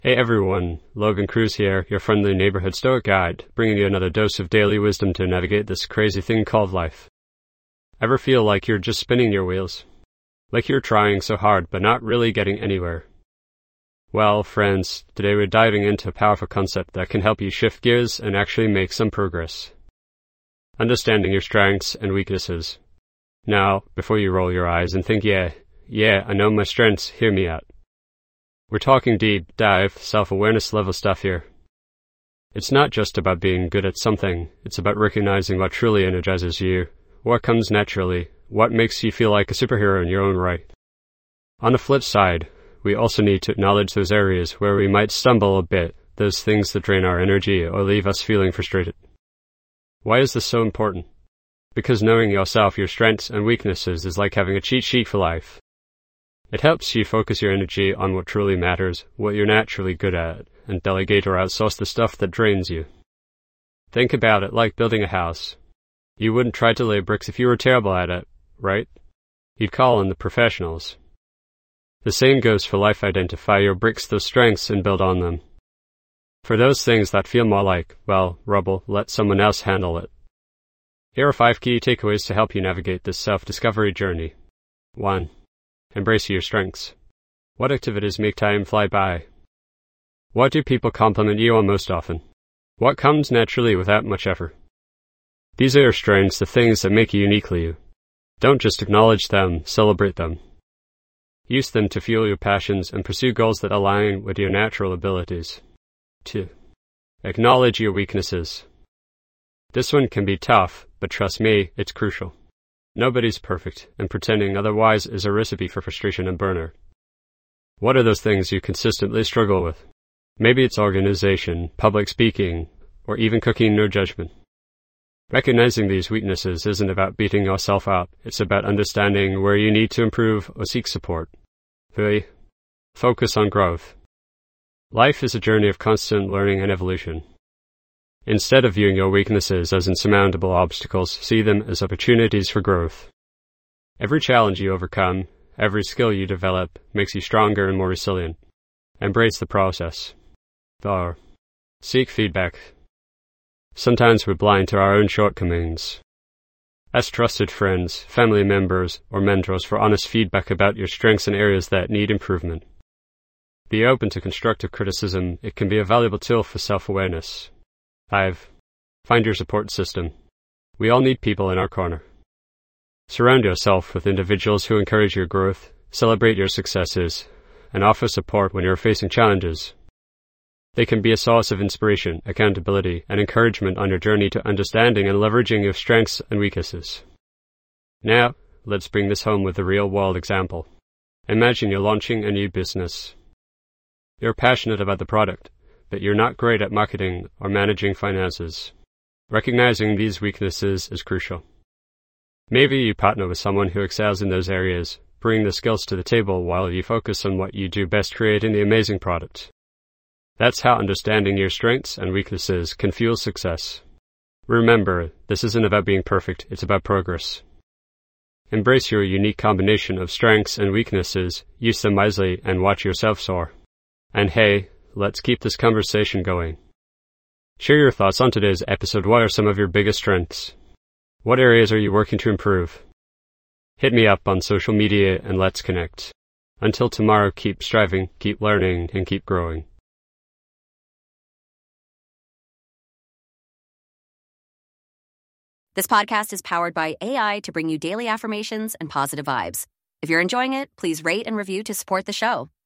Hey everyone, Logan Cruz here, your friendly neighborhood Stoic guide, bringing you another dose of daily wisdom to navigate this crazy thing called life. Ever feel like you're just spinning your wheels? Like you're trying so hard but not really getting anywhere? Well, friends, today we're diving into a powerful concept that can help you shift gears and actually make some progress. Understanding your strengths and weaknesses. Now, before you roll your eyes and think, yeah, I know my strengths, hear me out. We're talking deep dive, self-awareness level stuff here. It's not just about being good at something, it's about recognizing what truly energizes you, what comes naturally, what makes you feel like a superhero in your own right. On the flip side, we also need to acknowledge those areas where we might stumble a bit, those things that drain our energy or leave us feeling frustrated. Why is this so important? Because knowing yourself, your strengths and weaknesses is like having a cheat sheet for life. It helps you focus your energy on what truly matters, what you're naturally good at, and delegate or outsource the stuff that drains you. Think about it like building a house. You wouldn't try to lay bricks if you were terrible at it, right? You'd call in the professionals. The same goes for life. Identify your bricks, those strengths, and build on them. For those things that feel more like, well, rubble, let someone else handle it. Here are 5 key takeaways to help you navigate this self-discovery journey. 1. Embrace your strengths. What activities make time fly by? What do people compliment you on most often? What comes naturally without much effort? These are your strengths, the things that make you uniquely you. Don't just acknowledge them, celebrate them. Use them to fuel your passions and pursue goals that align with your natural abilities. 2. Acknowledge your weaknesses. This one can be tough, but trust me, it's crucial. Nobody's perfect, and pretending otherwise is a recipe for frustration and burnout. What are those things you consistently struggle with? Maybe it's organization, public speaking, or even cooking, no judgment. Recognizing these weaknesses isn't about beating yourself up, it's about understanding where you need to improve or seek support. 3. Focus on growth. Life is a journey of constant learning and evolution. Instead of viewing your weaknesses as insurmountable obstacles, see them as opportunities for growth. Every challenge you overcome, every skill you develop, makes you stronger and more resilient. Embrace the process. 4. Seek feedback. Sometimes we're blind to our own shortcomings. Ask trusted friends, family members, or mentors for honest feedback about your strengths and areas that need improvement. Be open to constructive criticism. It can be a valuable tool for self-awareness. 5. Find your support system. We all need people in our corner. Surround yourself with individuals who encourage your growth, celebrate your successes, and offer support when you're facing challenges. They can be a source of inspiration, accountability, and encouragement on your journey to understanding and leveraging your strengths and weaknesses. Now, let's bring this home with a real-world example. Imagine you're launching a new business. You're passionate about the product, but you're not great at marketing or managing finances. Recognizing these weaknesses is crucial. Maybe you partner with someone who excels in those areas, bring the skills to the table while you focus on what you do best, creating the amazing product. That's how understanding your strengths and weaknesses can fuel success. Remember, this isn't about being perfect, it's about progress. Embrace your unique combination of strengths and weaknesses, use them wisely, and watch yourself soar. And hey, let's keep this conversation going. Share your thoughts on today's episode. What are some of your biggest strengths? What areas are you working to improve? Hit me up on social media and let's connect. Until tomorrow, keep striving, keep learning, and keep growing. This podcast is powered by AI to bring you daily affirmations and positive vibes. If you're enjoying it, please rate and review to support the show.